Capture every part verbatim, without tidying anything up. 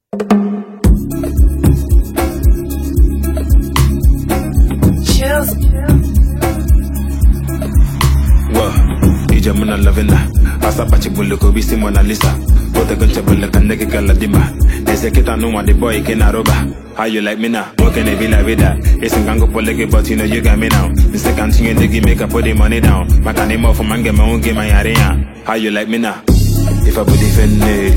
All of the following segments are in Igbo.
Mona Lavina, Asa Pachibulu, Bisi Mona Lisa, Put a gunchable Kaneki Galadima. They say, Kita no one the boy can aroba. How you like me now? What can they be like with that? It's in Gango Poleke, but you know you got me now. The second thing you give make up put the money down. My can name off for man, get my own game, my area. How you like me now? If I put defend it,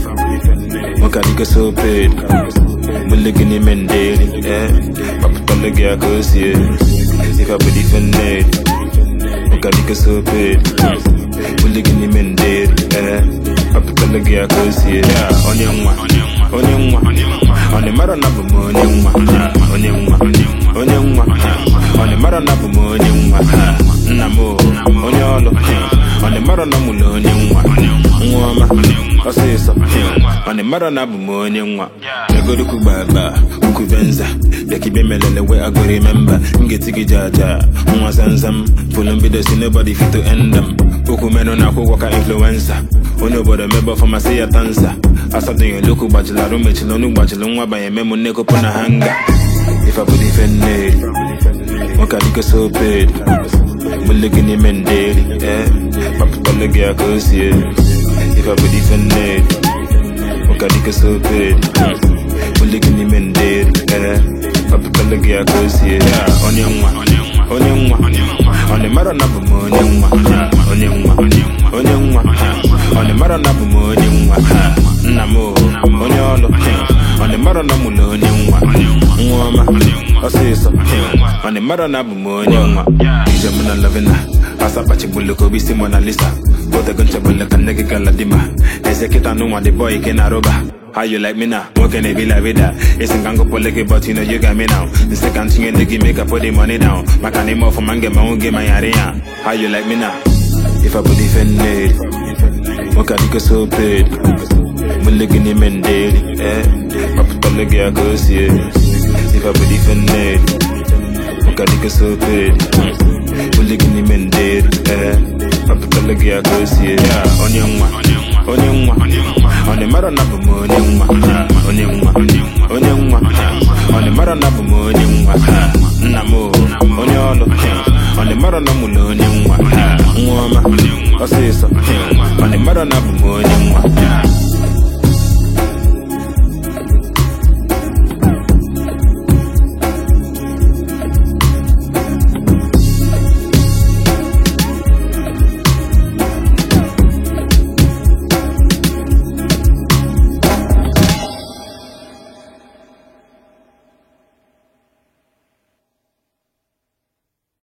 Mokadika so paid. Mulligini Mended, eh? Papa Tolega goes here. If I put defend it, Mokadika so paid. Mulligini Mended, eh? Papa Tolega goes here. On your one, on your one, on the Maranabu, on your one, on your one, on your one, on the Maranabu, on your one, Namo, on your on the Maranamu, on your one, I say something on the Maranabu, on your one. I go to Kubaba, Ukuvenza, Yakibemele, where I go remember, Getiki Jaja, Mwasanzam, full of videos, nobody fit to end them. Ukumeno na kuwaka influencer. Only but a member for my say a dancer. I something you look about you, I don't mention no bachelor by a memo neck upon a hanger. If I put defend it, Mokadika so paid. Mulligini Mended, eh? Papa Tolega goes here. If I put defend it, Mokadika so paid. Mulligini Mended, eh? Papa Tolega goes here. On your one, on your one, on the Maranabu, on your one, on your one, on your one, on the Maranabu, on your one, Namo, on your on the Maranamu, on your one, I say something on the Maranabu, on your one, Jamuna Lavina, Asapachibulu, Bisi Mona Lisa, Put a Gunchabula, Kaneki Galadima, they say Kita no one the boy can aroba. How you like me now? What can they be like with that? It's in Gango Poleke, but you know you got me now. The second thing you give make up put the money down. My can name off for man, get my own game, my area. How you like me now? If I put defend it, Mokadika so paid. Mulligini Mended, eh? Papa Tolega goes here. If I put defend it, Mokadika so paid. Mulligini Mended, eh? Papa Tolega goes here. On your one, on your one, on the Maranabu, on your one, on your one, on your one, on the Maranabu, on your one, Namo, on your on the Maranamu, on your one, I say something on the Maranabu, on your one.